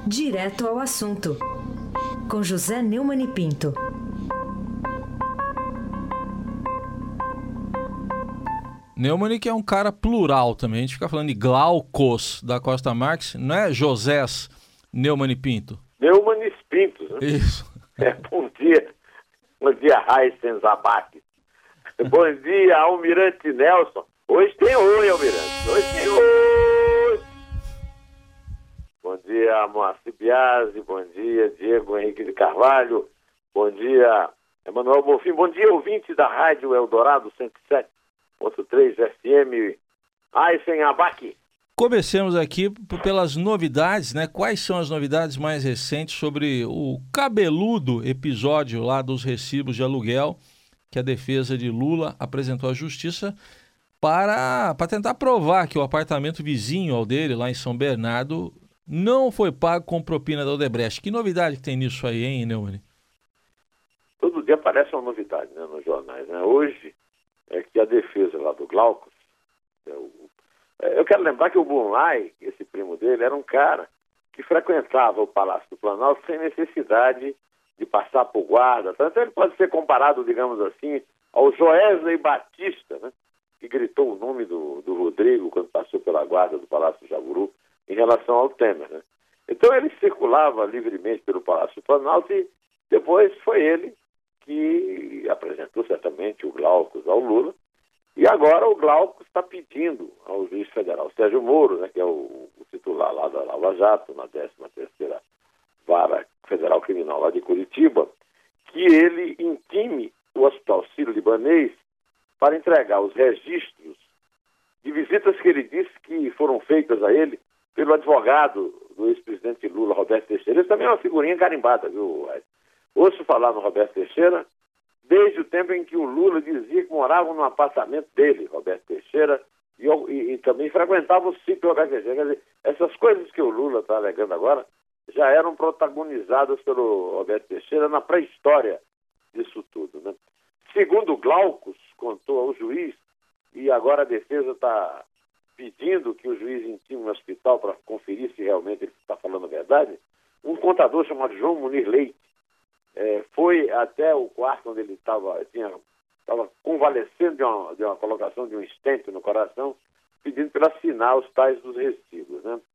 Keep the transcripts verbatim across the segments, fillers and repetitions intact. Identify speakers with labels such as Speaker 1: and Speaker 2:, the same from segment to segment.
Speaker 1: Direto ao assunto, com José Neumann e Pinto.
Speaker 2: Neumann, que é um cara plural também, a gente fica falando de Glaucos da Costa Marques, não é Josés Neumann e Pinto?
Speaker 3: Neumann e Pinto, né?
Speaker 2: Isso.
Speaker 3: É, bom dia, bom dia, Raíssen Zabac. Bom dia, Almirante Nelson. Hoje tem oi, Almirante. Hoje tem oi. Bom dia, Moacir Biasi. Bom dia, Diego Henrique de Carvalho. Bom dia, Emanuel Bonfim. Bom dia, ouvinte da Rádio Eldorado cento e sete ponto três F M. Raíssen Zabac.
Speaker 2: Comecemos aqui pelas novidades, né? Quais são as novidades mais recentes sobre o cabeludo episódio lá dos recibos de aluguel que a defesa de Lula apresentou à Justiça para, para tentar provar que o apartamento vizinho ao dele, lá em São Bernardo, não foi pago com propina da Odebrecht. Que novidade que tem nisso aí, hein, Neumann?
Speaker 3: Todo dia aparece uma novidade, né, nos jornais, né? Hoje é que a defesa lá do Glaucos, é o, é, eu quero lembrar que o Bunlai, esse primo dele, era um cara que frequentava o Palácio do Planalto sem necessidade de passar por guarda. Tanto ele pode ser comparado, digamos assim, ao Joesley Batista, né, que gritou o nome do, do Rodrigo quando passou pela guarda do Palácio do Jaburu em relação ao Temer, né? Então ele circulava livremente pelo Palácio do Planalto e depois foi ele que apresentou certamente o Glaucos ao Lula, e agora o Glaucos está pedindo ao juiz federal Sérgio Moro, né, que é o, o titular lá da Lava Jato, na décima terceira Vara Federal Criminal lá de Curitiba, que ele intime o Hospital Sírio-Libanês para entregar os registros de visitas que ele disse que foram feitas a ele pelo advogado do ex-presidente Lula, Roberto Teixeira. Ele também é uma figurinha carimbada, viu? Ouço falar no Roberto Teixeira desde o tempo em que o Lula dizia que morava no apartamento dele, Roberto Teixeira, e, e, e também frequentava o sítio Roberto Teixeira. Quer dizer, essas coisas que o Lula está alegando agora já eram protagonizadas pelo Roberto Teixeira na pré-história disso tudo, né? Segundo Glaucos contou ao juiz, e agora a defesa está pedindo que o juiz intime o hospital para conferir se realmente ele está falando a verdade, um contador chamado João Munir Leite é, foi até o quarto onde ele estava estava convalescendo de uma, de uma colocação de um stent no coração, pedindo para ele assinar os tais dos recibos, né?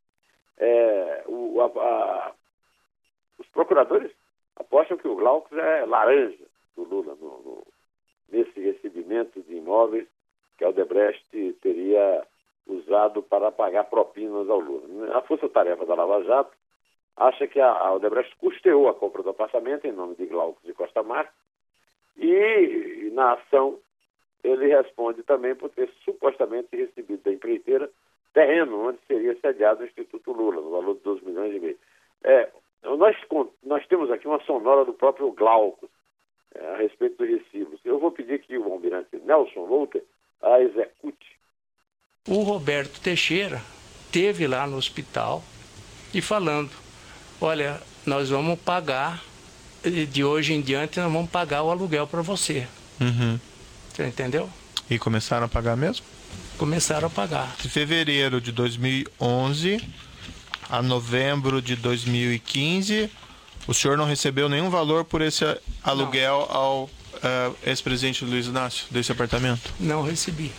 Speaker 3: É, o, a, a, os procuradores apostam que o Glaucos é laranja do Lula no, no, nesse recebimento de imóveis que a Odebrecht teria usado para pagar propinas ao Lula. A força-tarefa da Lava Jato acha que a, a Odebrecht custeou a compra do apartamento em nome de Glaucos de Costa Marques e, e na ação ele responde também por ter supostamente recebido da empreiteira terreno onde seria sediado o Instituto Lula, no valor de dois milhões e meio. É, nós, nós temos aqui uma sonora do próprio Glaucos é, a respeito dos recibos. Eu vou pedir que o almirante Nelson Volter a execute.
Speaker 4: O Roberto Teixeira esteve lá no hospital e falando, olha, nós vamos pagar, de hoje em diante nós vamos pagar o aluguel para você.
Speaker 5: Uhum.
Speaker 4: Você entendeu?
Speaker 5: E começaram a pagar mesmo?
Speaker 4: Começaram a pagar.
Speaker 5: De fevereiro de dois mil e onze a novembro de dois mil e quinze, o senhor não recebeu nenhum valor por esse aluguel não. ao uh, ex-presidente Luiz Inácio, desse apartamento?
Speaker 4: Não recebi.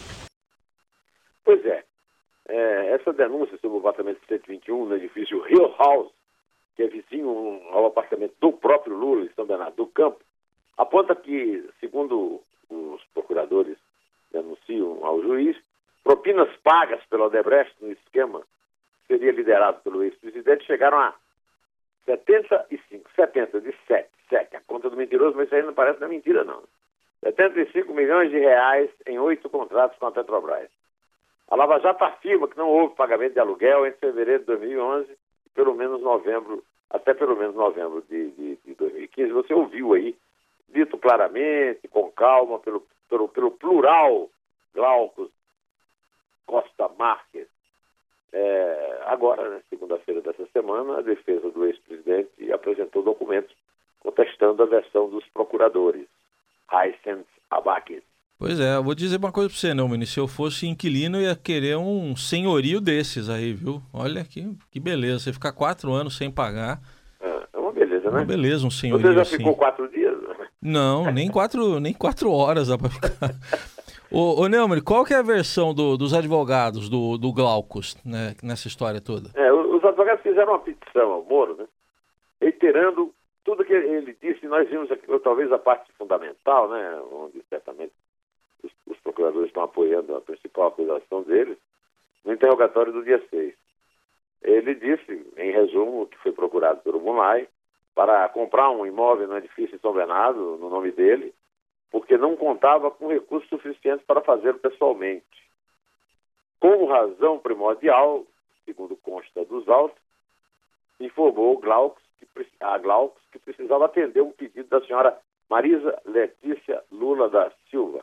Speaker 3: Pois é. é. Essa denúncia sobre o apartamento cento e vinte e um no edifício Hill House, que é vizinho ao apartamento do próprio Lula, em São Bernardo do Campo, aponta que, segundo os procuradores denunciam ao juiz, propinas pagas pela Odebrecht no esquema que seria liderado pelo ex-presidente chegaram a setenta e cinco, setenta de sete, sete, a conta do mentiroso, mas isso aí não parece não é mentira não. setenta e cinco milhões de reais em oito contratos com a Petrobras. A Lava Jato afirma que não houve pagamento de aluguel entre fevereiro de dois mil e onze e pelo menos novembro, até pelo menos novembro de, de, de dois mil e quinze. Você ouviu aí, dito claramente, com calma, pelo, pelo, pelo plural, Glaucos Costa Marques. É, agora, na segunda-feira dessa semana, a defesa do ex-presidente apresentou documentos contestando a versão dos procuradores, Raíssen Zabac.
Speaker 2: Pois é, eu vou dizer uma coisa para você, Neumann, se eu fosse inquilino eu ia querer um senhorio desses aí, viu? Olha que, que beleza, você ficar quatro anos sem pagar.
Speaker 3: É uma beleza, né?
Speaker 2: Uma beleza, um senhorio
Speaker 3: Você já
Speaker 2: assim.
Speaker 3: ficou quatro dias?
Speaker 2: Não, nem quatro, nem quatro horas dá para ficar. Ô, ô Neumann, qual que é a versão do, dos advogados do, do Glaucus, né, nessa história toda?
Speaker 3: É, os advogados fizeram uma petição ao Moro, né, reiterando tudo que ele disse. Nós vimos aqui, ou talvez a parte fundamental, né, onde certamente os, os procuradores estão apoiando a principal acusação deles, no interrogatório do dia seis. Ele disse, em resumo, que foi procurado pelo Bunlai para comprar um imóvel no edifício de São Bernardo, no nome dele, porque não contava com recursos suficientes para fazê-lo pessoalmente. Como razão primordial, segundo consta dos autos, informou Glaucus que, a Glaucus que precisava atender um pedido da senhora Marisa Letícia Lula da Silva,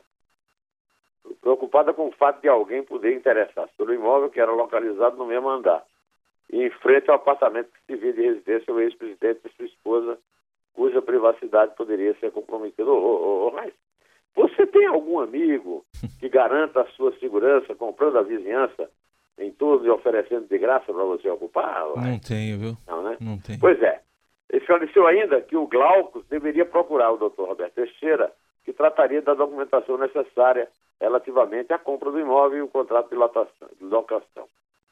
Speaker 3: preocupada com o fato de alguém poder interessar-se pelo imóvel que era localizado no mesmo andar, e em frente ao apartamento que se via de residência o ex-presidente e sua esposa, cuja privacidade poderia ser comprometida. Ô, ô, ô, mas você tem algum amigo que garanta a sua segurança comprando a vizinhança em tudo e oferecendo de graça para você ocupar? Ué?
Speaker 2: Não tenho, viu?
Speaker 3: Não, né?
Speaker 2: Não tenho.
Speaker 3: Pois é. Esclareceu ainda que o Glaucus deveria procurar o doutor Roberto Teixeira, que trataria da documentação necessária relativamente à compra do imóvel e o contrato de lotação, de locação.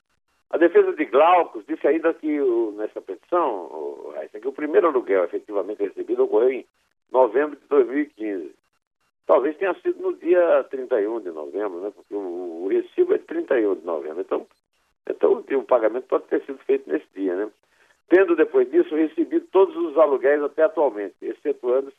Speaker 3: A defesa de Glaucus disse ainda que o, nessa petição, o, que o primeiro aluguel efetivamente recebido ocorreu em novembro de dois mil e quinze. Talvez tenha sido no dia trinta e um de novembro, né? Porque o, o recibo é de trinta e um de novembro. Então, então o, o pagamento pode ter sido feito nesse dia, né? Tendo, depois disso, recebido todos os aluguéis até atualmente, excetuando-se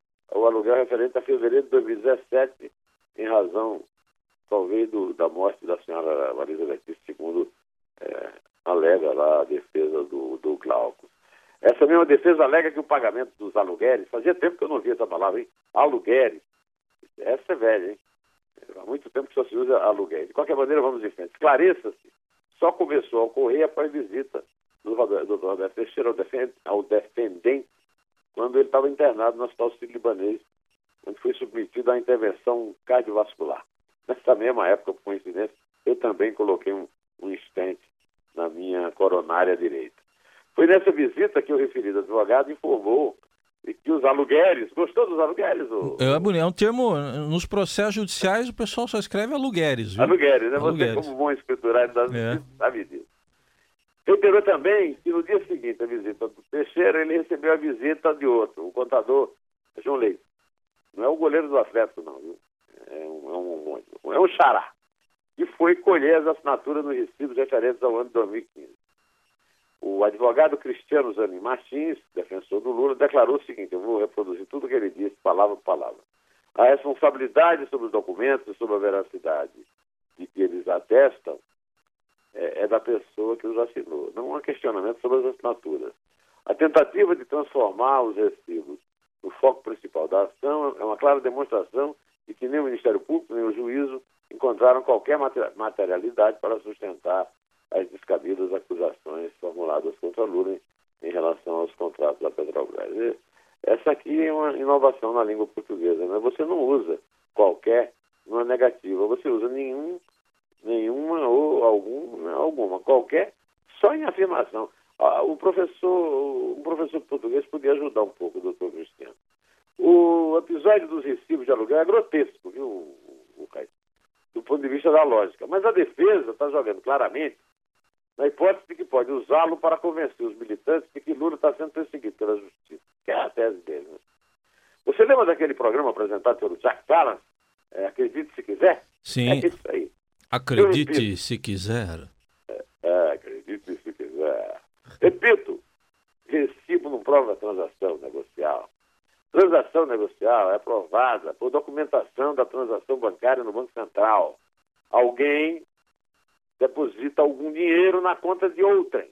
Speaker 3: o aluguel referente a fevereiro de dois mil e dezessete, em razão, talvez, do, da morte da senhora Marisa Letícia, segundo é, alega lá a defesa do, do Glaucus. Essa mesma defesa alega que o pagamento dos aluguéis, fazia tempo que eu não via essa palavra, hein? Aluguéis. Essa é velha, hein? Há muito tempo que só se usa aluguéis. De qualquer maneira, vamos em frente. Esclareça-se, só começou a ocorrer após visita do doutor Roberto Teixeira ao, defend, ao defendente, quando ele estava internado no Hospital Sírio-Libanês, onde foi submetido à intervenção cardiovascular. Nessa mesma época, por coincidência, eu também coloquei um, um stent na minha coronária direita. Foi nessa visita que o referido advogado informou que os aluguéis, gostou dos aluguéis? O...
Speaker 2: É, bonito, é um termo, nos processos judiciais o pessoal só escreve aluguéis, viu?
Speaker 3: Aluguéis, né?
Speaker 2: Aluguéis.
Speaker 3: Você, como bom escriturário da
Speaker 2: é.
Speaker 3: sabe disso. Reiterou também que no dia seguinte à visita do Teixeira, ele recebeu a visita de outro, o contador João Leite. Não é o goleiro do Atlético, não, viu? É um, é um, é um xará, que foi colher as assinaturas nos recibos referentes ao ano de dois mil e quinze. O advogado Cristiano Zanin Martins, defensor do Lula, declarou o seguinte, eu vou reproduzir tudo o que ele disse, palavra por palavra. A responsabilidade sobre os documentos e sobre a veracidade de que eles atestam é, é da pessoa que os assinou. Não há questionamento sobre as assinaturas. A tentativa de transformar os recibos no foco principal da ação é uma clara demonstração de que nem o Ministério Público nem o juízo encontraram qualquer materialidade para sustentar as descabidas acusações formuladas contra Lula em, em relação aos contratos da Petrobras. E essa aqui é uma inovação na língua portuguesa, né? Você não usa qualquer numa negativa, você usa nenhum, nenhuma ou algum, alguma, qualquer, só em afirmação. Ah, o professor, um professor português podia ajudar um pouco o doutor Cristiano. O episódio dos recibos de aluguel é grotesco, viu, o, o Caio? Do ponto de vista da lógica. Mas a defesa está jogando claramente na hipótese de que pode usá-lo para convencer os militantes de que Lula está sendo perseguido pela justiça, que é a tese dele. Né? Você lembra daquele programa apresentado pelo Jack Palance, é, Acredite Se Quiser?
Speaker 2: Sim.
Speaker 3: É isso aí.
Speaker 2: Acredite se quiser.
Speaker 3: É, é, acredite se quiser. Repito, recibo não prova transação negocial. Transação negocial é provada por documentação da transação bancária no Banco Central. Alguém deposita algum dinheiro na conta de outrem.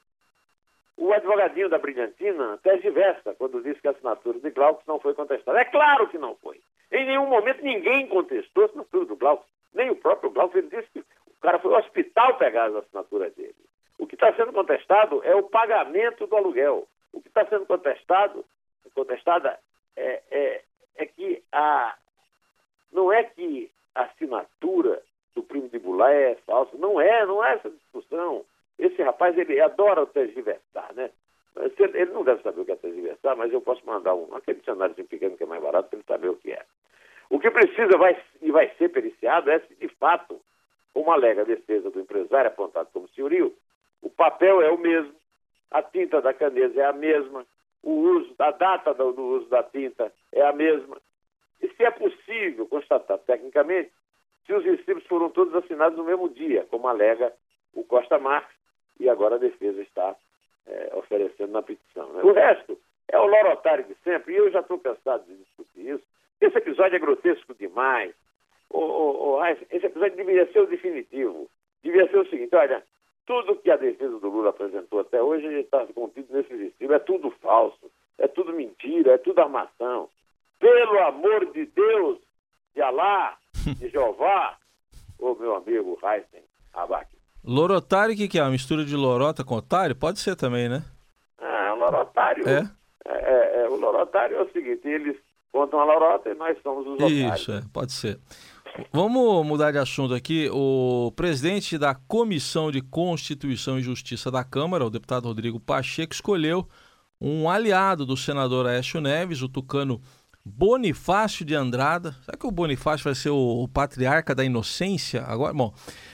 Speaker 3: O advogadinho da Brilhantina tergiversa quando diz que a assinatura de Glaucus não foi contestada. É claro que não foi. Em nenhum momento ninguém contestou a assinatura do Glaucus. Nem o próprio Glaucus. Ele disse que o cara foi ao hospital pegar as assinaturas dele. O que está sendo contestado é o pagamento do aluguel. O que está sendo contestado, contestada é, é, é que a, não é que a assinatura do primo de Goulart é falsa. Não é, não é essa discussão. Esse rapaz, ele adora tergiversar, né? Ele não deve saber o que é tergiversar, mas eu posso mandar um, aquele dicionário pequeno que é mais barato para ele saber o que é. O que precisa vai, e vai ser periciado é se, de fato, como alega a defesa do empresário apontado como senhorio, o papel é o mesmo, a tinta da caneta é a mesma, o uso, a data do, do uso da tinta é a mesma. E se é possível constatar tecnicamente se os recibos foram todos assinados no mesmo dia, como alega o Costa Marques, e agora a defesa está é, oferecendo na petição. Né? O resto é o lorotário de sempre, e eu já estou cansado de discutir isso. Esse episódio é grotesco demais. O, o, o, esse episódio deveria ser o definitivo. Devia ser o seguinte, olha, tudo que a defesa do Lula apresentou até hoje está contido nesse recibo. É tudo falso, é tudo mentira, é tudo armação. Pelo amor de Deus, de Alá, de Jeová, ô meu amigo Heisen Abac.
Speaker 2: Lorotário, o que, que é? Uma mistura de lorota com otário? Pode ser também, né?
Speaker 3: Ah, o lorotário.
Speaker 2: É?
Speaker 3: É, é, é, o lorotário é o seguinte, eles contam a lorota e nós somos os otários.
Speaker 2: Isso, é, pode ser. Vamos mudar de assunto aqui. O presidente da Comissão de Constituição e Justiça da Câmara, o deputado Rodrigo Pacheco, escolheu um aliado do senador Aécio Neves, o tucano Bonifácio de Andrada. Será que o Bonifácio vai ser o, o patriarca da inocência? Agora, bom,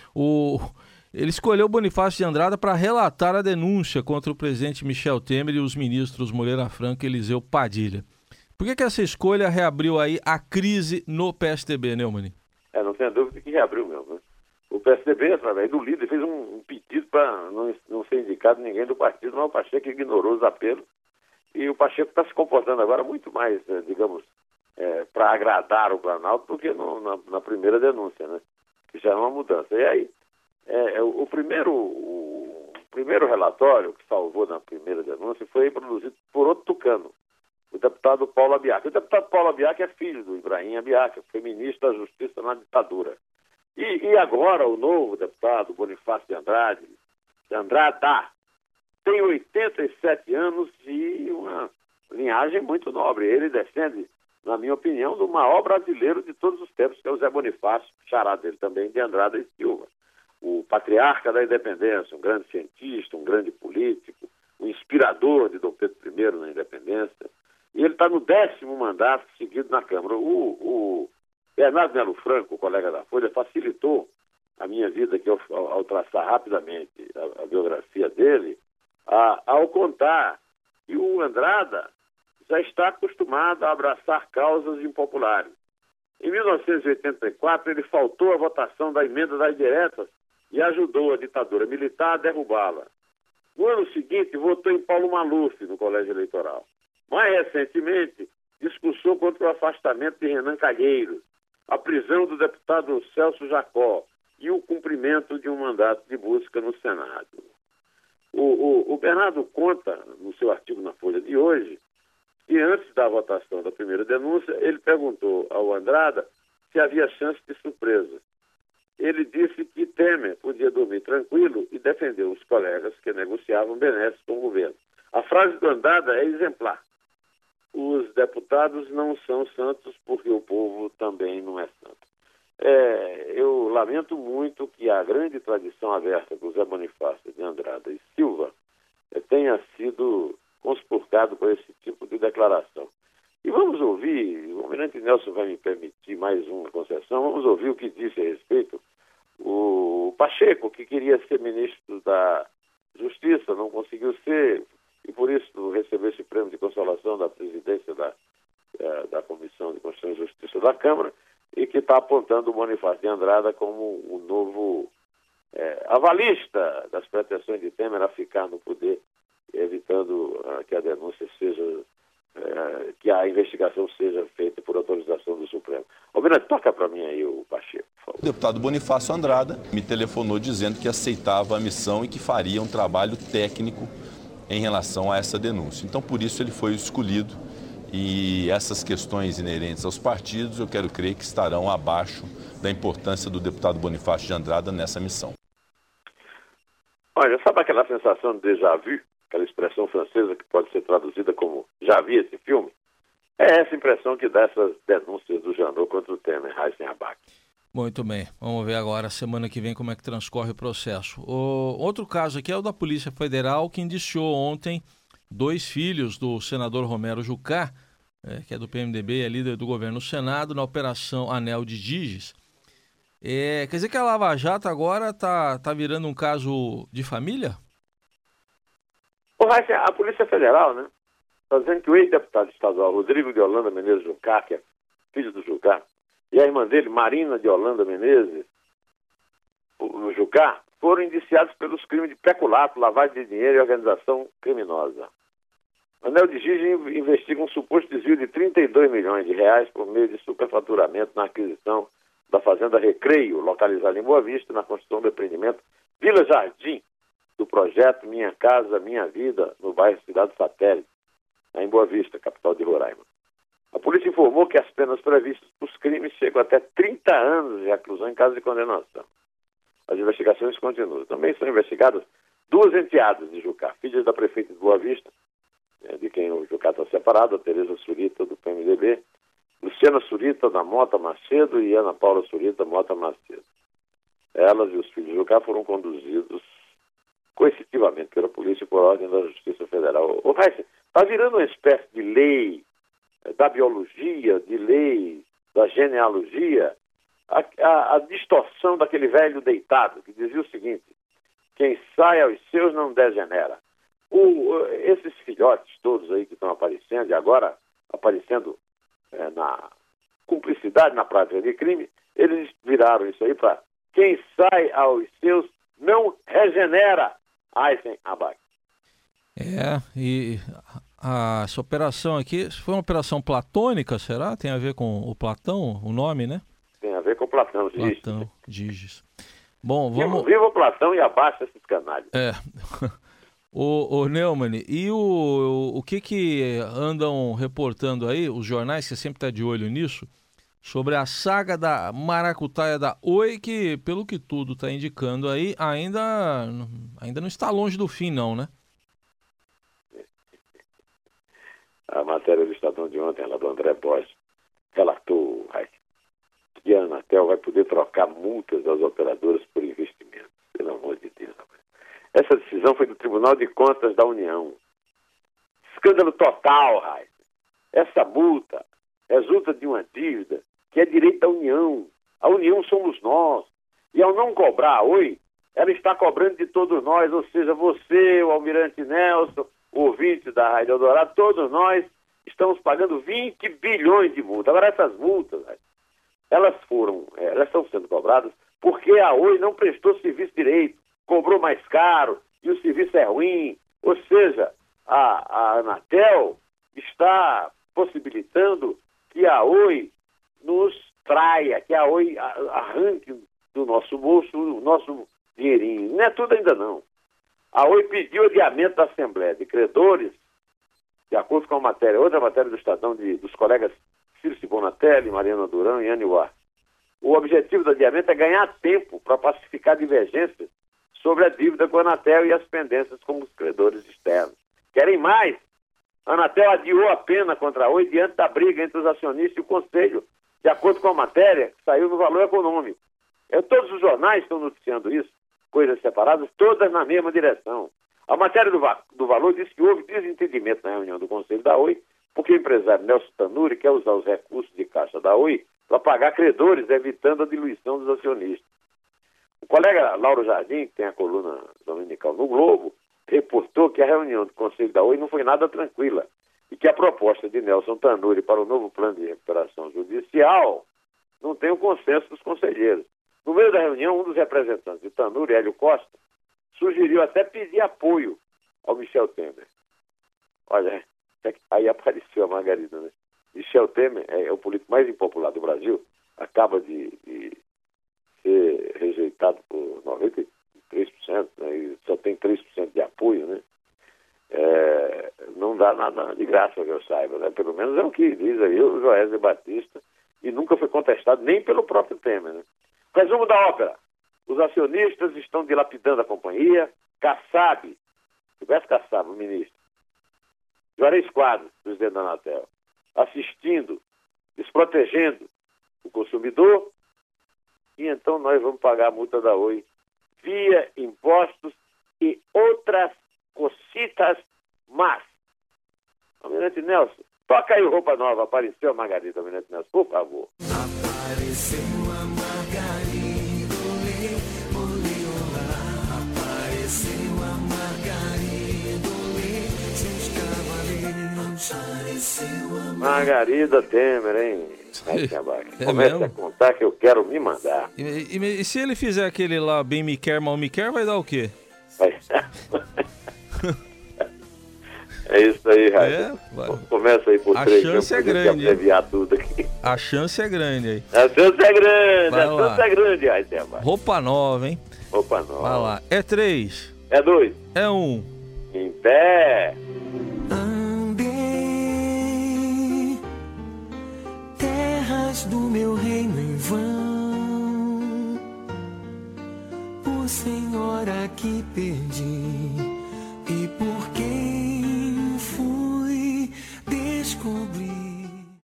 Speaker 2: o, ele escolheu o Bonifácio de Andrada para relatar a denúncia contra o presidente Michel Temer e os ministros Moreira Franco e Eliseu Padilha. Por que, que essa escolha reabriu aí a crise no P S D B, Neumann?
Speaker 3: É, não tenho dúvida que reabriu mesmo. Né? O P S D B, através do líder, fez um, um pedido para não, não ser indicado ninguém do partido, mas o Pacheco ignorou os apelos. E o Pacheco está se comportando agora muito mais, digamos, é, para agradar o Planalto do que no, na, na primeira denúncia, né? Que já é uma mudança. E aí, é, é, o, primeiro, o, o primeiro relatório que salvou na primeira denúncia foi produzido por outro tucano, o deputado Paulo Abiac. O deputado Paulo Abiac é filho do Ibrahim Abiac, que foi ministro da Justiça na ditadura. E, e agora o novo deputado Bonifácio de Andrade, de Andrada, tem oitenta e sete anos e uma linhagem muito nobre. Ele descende, na minha opinião, do maior brasileiro de todos os tempos, que é o Zé Bonifácio, xará dele também, de Andrada e Silva. O patriarca da independência, um grande cientista, um grande político, um inspirador de Dom Pedro primeiro na independência. E ele está no décimo mandato seguido na Câmara. O, o Bernardo Melo Franco, o colega da Folha, facilitou a minha vida aqui ao, ao traçar rapidamente a, a biografia dele, a, ao contar que o Andrada já está acostumado a abraçar causas impopulares. Em mil novecentos e oitenta e quatro, ele faltou à votação da emenda das diretas e ajudou a ditadura militar a derrubá-la. No ano seguinte, votou em Paulo Maluf no colégio eleitoral. Mais recentemente, discursou contra o afastamento de Renan Calheiros, a prisão do deputado Celso Jacó e o cumprimento de um mandato de busca no Senado. O, o, o Bernardo conta, no seu artigo na Folha de hoje, que antes da votação da primeira denúncia, ele perguntou ao Andrada se havia chance de surpresa. Ele disse que Temer podia dormir tranquilo e defendeu os colegas que negociavam benesses com o governo. A frase do Andrada é exemplar. Os deputados não são santos porque o povo também não é santo. É, eu lamento muito que a grande tradição aberta do Zé Bonifácio de Andrada e Silva é, tenha sido conspurcado por esse tipo de declaração. E vamos ouvir, o almirante Nelson vai me permitir mais uma concessão, vamos ouvir o que disse a respeito o Pacheco, que queria ser ministro da Justiça, não conseguiu ser, e por isso recebeu esse prêmio de consolação da presidência da, da Comissão de Constituição e Justiça da Câmara, e que está apontando o Bonifácio de Andrada como o novo é, avalista das pretensões de Temer a ficar no poder, evitando uh, que a denúncia seja, uh, que a investigação seja feita por autorização do Supremo. Almirante, toca para mim aí o Pacheco, por favor.
Speaker 6: O deputado Bonifácio Andrada me telefonou dizendo que aceitava a missão e que faria um trabalho técnico em relação a essa denúncia. Então, por isso, ele foi escolhido e essas questões inerentes aos partidos, eu quero crer que estarão abaixo da importância do deputado Bonifácio de Andrada nessa missão.
Speaker 3: Olha, sabe aquela sensação de déjà vu? Aquela expressão francesa que pode ser traduzida como já vi esse filme? É essa impressão que dá essas denúncias do Janot contra o Temer, Raíssen Abac.
Speaker 2: Muito bem, vamos ver agora, semana que vem, como é que transcorre o processo. O outro caso aqui é o da Polícia Federal, que indiciou ontem dois filhos do senador Romero Jucá, é, que é do P M D B, é líder do governo no Senado, na Operação Anel de Giges. É, quer dizer que a Lava Jato agora está tá virando um caso de família?
Speaker 3: O Raíssen, a Polícia Federal, né, está dizendo que o ex-deputado estadual Rodrigo de Holanda Menezes Jucá, que é filho do Jucá, e a irmã dele, Marina de Holanda Menezes, o, o Jucá, foram indiciados pelos crimes de peculato, lavagem de dinheiro e organização criminosa. O Anel de Giges investiga um suposto desvio de trinta e dois milhões de reais por meio de superfaturamento na aquisição da Fazenda Recreio, localizada em Boa Vista, na construção do empreendimento Vila Jardim, do projeto Minha Casa Minha Vida, no bairro Cidade Satélite, em Boa Vista, capital de Roraima. A polícia informou que as penas previstas para os crimes chegam até trinta anos de reclusão em caso de condenação. As investigações continuam. Também são investigadas duas enteadas de Jucá, filhas da prefeita de Boa Vista, de quem o Jucá está separado, a Tereza Surita, do P M D B, Luciana Surita, da Mota Macedo, e Ana Paula Surita, Mota Macedo. Elas e os filhos de Jucá foram conduzidos coercitivamente pela polícia por ordem da Justiça Federal. O Raíssen, está virando uma espécie de lei da biologia, de lei da genealogia, a, a, a distorção daquele velho deitado, que dizia o seguinte: quem sai aos seus não degenera. O, esses filhotes todos aí que estão aparecendo, e agora aparecendo é, na cumplicidade, na prática de crime, eles viraram isso aí para quem sai aos seus não regenera. Raíssen Abac.
Speaker 2: É, e a, essa operação aqui, foi uma operação platônica, será? Tem a ver com o Platão, o nome, né?
Speaker 3: Tem a ver com Platão, Giges.
Speaker 2: Platão, Giges. Bom, vamos...
Speaker 3: Viva o Platão e abaixo esses canalhas.
Speaker 2: É. O, o Neumann, e o, o que que andam reportando aí, os jornais, você sempre está de olho nisso, sobre a saga da maracutaia da Oi, que, pelo que tudo está indicando aí, ainda, ainda não está longe do fim, não, né?
Speaker 3: A matéria do Estadão de ontem, lá do André Borges, relatou que a Anatel vai poder trocar multas das operadoras por investimento. Pelo amor de Deus. Essa decisão foi do Tribunal de Contas da União. Escândalo total, Raíssen. Essa multa resulta de uma dívida que é direito da União. A União somos nós. E ao não cobrar a Oi, ela está cobrando de todos nós, ou seja, você, o Almirante Nelson, o ouvinte da Rádio Eldorado, todos nós estamos pagando vinte bilhões de multas. Agora, essas multas, elas foram, elas estão sendo cobradas porque a Oi não prestou serviço direito, cobrou mais caro e o serviço é ruim. Ou seja, a, a Anatel está possibilitando que a Oi nos traia, que a Oi arranque do nosso bolso o nosso dinheirinho. Não é tudo ainda não. A Oi pediu adiamento da Assembleia de Credores, de acordo com a matéria, outra matéria do Estadão de, dos colegas Ciro Sibonatelli, Mariana Durão e Anne War. O objetivo do adiamento é ganhar tempo para pacificar divergências sobre a dívida com a Anatel e as pendências com os credores externos. Querem mais? A Anatel adiou a pena contra a Oi diante da briga entre os acionistas e o Conselho, de acordo com a matéria que saiu no Valor Econômico. É, todos os jornais estão noticiando isso, coisas separadas, todas na mesma direção. A matéria do, do Valor diz que houve desentendimento na reunião do Conselho da Oi, porque o empresário Nelson Tanuri quer usar os recursos de caixa da Oi para pagar credores, evitando a diluição dos acionistas. O colega Lauro Jardim, que tem a coluna dominical no Globo, reportou que a reunião do Conselho da Oi não foi nada tranquila e que a proposta de Nelson Tanuri para o novo plano de recuperação judicial não tem o consenso dos conselheiros. No meio da reunião, um dos representantes de Tanuri, Hélio Costa, sugeriu até pedir apoio ao Michel Temer. Olha, aí apareceu a Margarida, né? Michel Temer é o político mais impopular do Brasil, acaba de, de ser rejeitado por noventa e três por cento, né? E só tem três por cento de apoio, né? É, não dá nada de graça, que eu saiba, né? Pelo menos é o que diz aí o Joesley Batista, e nunca foi contestado nem pelo próprio Temer, né? Resumo da ópera: os acionistas estão dilapidando a companhia. Kassab, Silvestre Kassab, o ministro, Juarez Quadros, presidente da Anatel, assistindo, desprotegendo o consumidor, e então nós vamos pagar a multa da Oi via impostos e outras cocitas más. Almirante Nelson, toca aí roupa nova, apareceu a Margarida, Almirante Nelson, por favor.
Speaker 7: Apareceu a Margarida, olê, olê, olá. Apareceu a Margarida, olê, seus cavaleiros. Apareceu a
Speaker 3: Margarida Temer, hein?
Speaker 2: É
Speaker 3: Comece
Speaker 2: mesmo?
Speaker 3: a contar que eu quero me mandar.
Speaker 2: E, e- e se ele fizer aquele lá, bem me quer, mal me quer, vai dar o quê?
Speaker 3: Vai. É isso aí, Raio.
Speaker 2: É, vai.
Speaker 3: Começa aí por
Speaker 2: A
Speaker 3: três,
Speaker 2: chance
Speaker 3: eu
Speaker 2: é
Speaker 3: vou
Speaker 2: grande,
Speaker 3: abreviar tudo aqui.
Speaker 2: A chance é grande aí.
Speaker 3: A chance é grande,
Speaker 2: Vai
Speaker 3: a
Speaker 2: lá.
Speaker 3: chance é grande, Raio.
Speaker 2: Roupa nova, hein?
Speaker 3: Opa, não.
Speaker 2: Vai lá. É três,
Speaker 3: É dois.
Speaker 2: é um.
Speaker 3: Em pé.
Speaker 7: Andei terras do meu reino em vão, o Senhor aqui perdi.